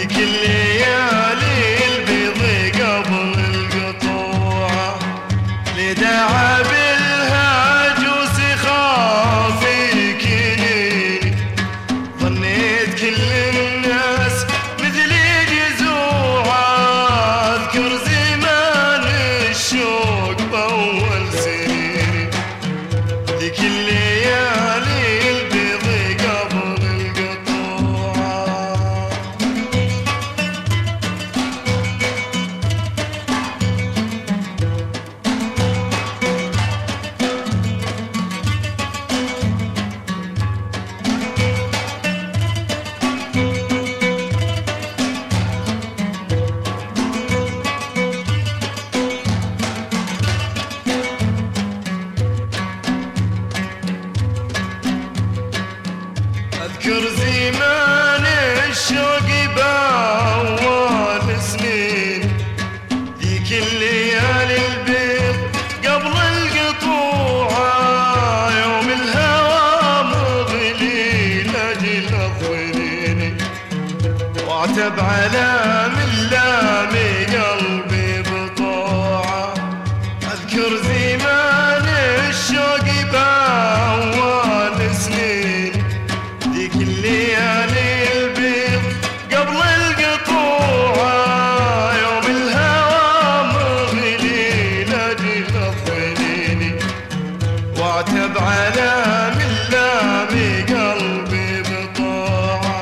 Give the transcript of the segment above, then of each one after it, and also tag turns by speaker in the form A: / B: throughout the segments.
A: اذكر زمان الشوق باول سنين، ذيك الليالي البيض قبل القطوعة، يوم الهوى مغلي لاجل الظنين، وعتب على ملامي قلبي بطوعة. اذكر زمان الشوق باول سنين، ذيك الليالي البيض قبل القطوعة، يوم الهوى مغلي لاجل الظنين، وعتب على ملامي قلبي بطوعة.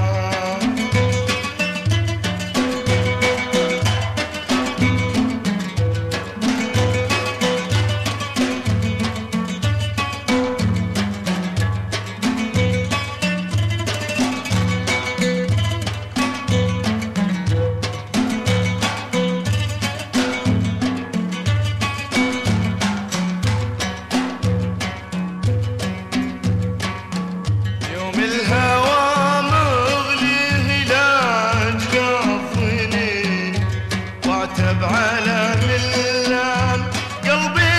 A: الهوى مغلي لاج الظنين، وعتب على ملام قلبي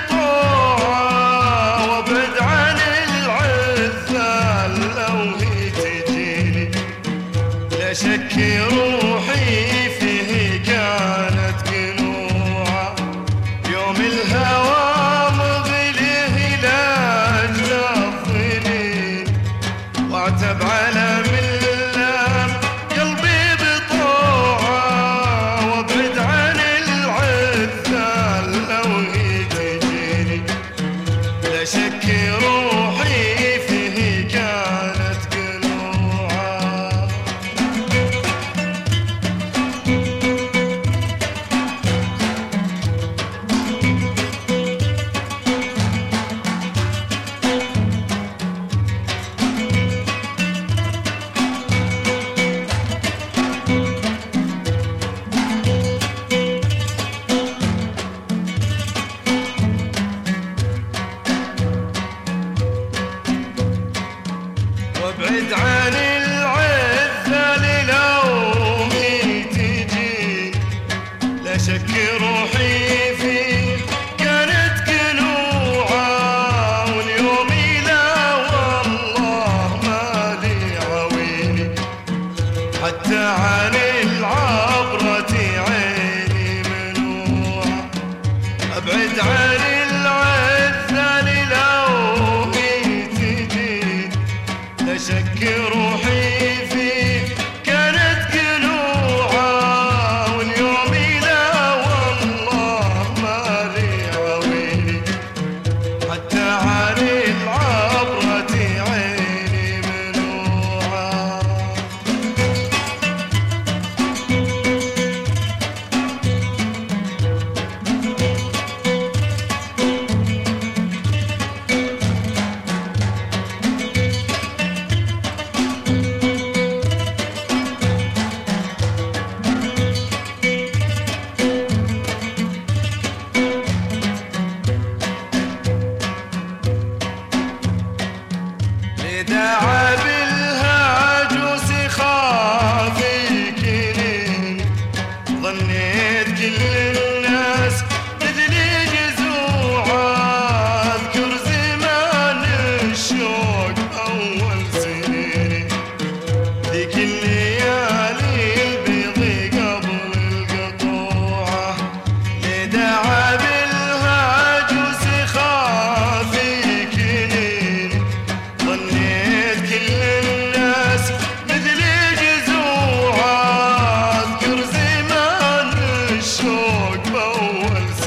A: بطوعة، وابعد عن العذال لو هي تجيني، لا شك روحي فيه كانت قنوعة. يوم الهوى مغلي لاج الظنين، وعتب على ملام قلبي بطوعة، وابعد عن العذال لو هي تجيني، لا شك روحي فيه كانت قنوعة. فوق بأول